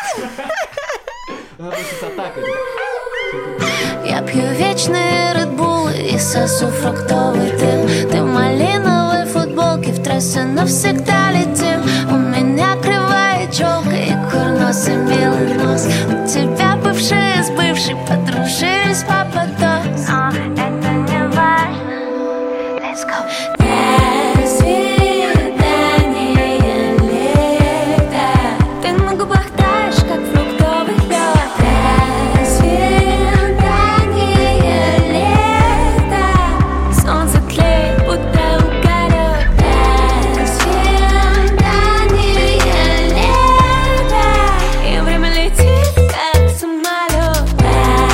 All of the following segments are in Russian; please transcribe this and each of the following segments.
Я пью вечные редбулы и сосу фруктовый дым. Ты в малиновой футболке, в трассе навсегда летим. У меня кривая челка и курносый милый нос. У тебя бывшие с бывшей подружились попадос. Но это не важно. Let's go. До свидания, лето. Ты на губах таешь, как фруктовый лед. До свидания, лето. Солнце тлеет, будто уголек. До свидания, лето. И время летит, как самолет. До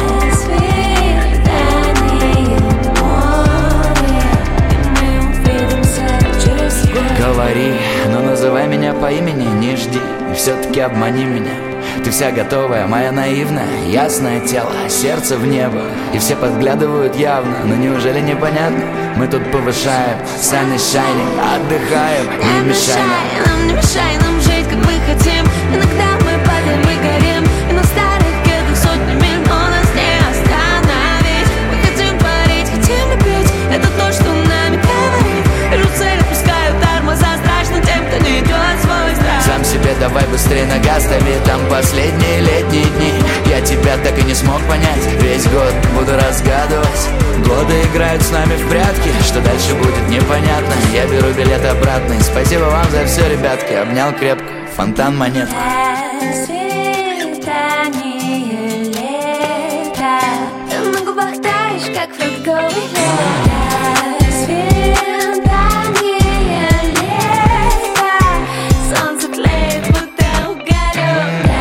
свидания, море. И мы увидимся через год. Говори, но называй меня по имени, не жди, и все-таки обмани меня. Ты вся готовая, моя наивная, ясное тело, сердце в небо. И все подглядывают явно, но неужели непонятно? Мы тут повышаем, sun is shining, отдыхаем, не мешай нам. Не мешай нам жить, как мы хотим. Иногда мы падаем и горим, и на старых кедах сотни миль, но нас не остановить. Мы хотим парить, хотим любить, это то, что нами говорит. Вижу цель, отпускаю тормоза, страшно тем, кто не идет свой страх. Сам себе давай быстрее на газ дави, там последние летние дни. Я тебя так и не смог понять, весь год буду разгадывать. Годы играют с нами в прятки, что дальше будет непонятно. Я беру билет обратный, спасибо вам за все, ребятки. Обнял крепко, фонтан монет. До свидания, лето. Ты на губах таешь, как фруктовый лед. До свидания, лето. Солнце тлеет, будто уголек. До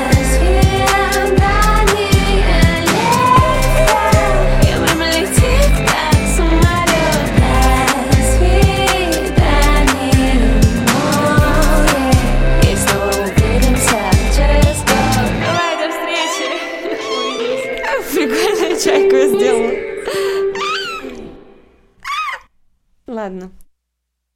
свидания, лето. И время летит, как самолет. До свидания, море. И снова увидимся через год. Давай, до встречи. Прикольную чайку я сделала. Ладно.